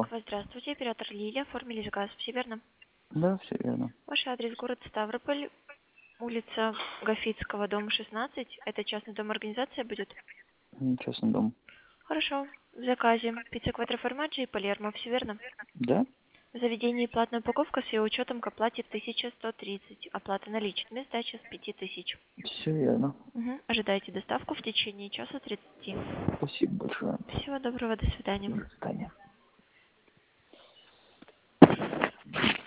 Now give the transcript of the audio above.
Москва, здравствуйте. Оператор Лилия. Оформили заказ. Все верно? Да, все верно. Ваш адрес город Ставрополь, улица Гафицкого, дом 16. Это частный дом, организация будет? Частный дом. Хорошо. В заказе пицца квадроформаджи и Палермо. Все верно? Да? В заведении платная упаковка с ее учетом к оплате 1130. Оплата наличными, сдача с 5000. Все верно. Угу. Ожидайте доставку в течение часа 30. Спасибо большое. Всего доброго, до свидания. До свидания.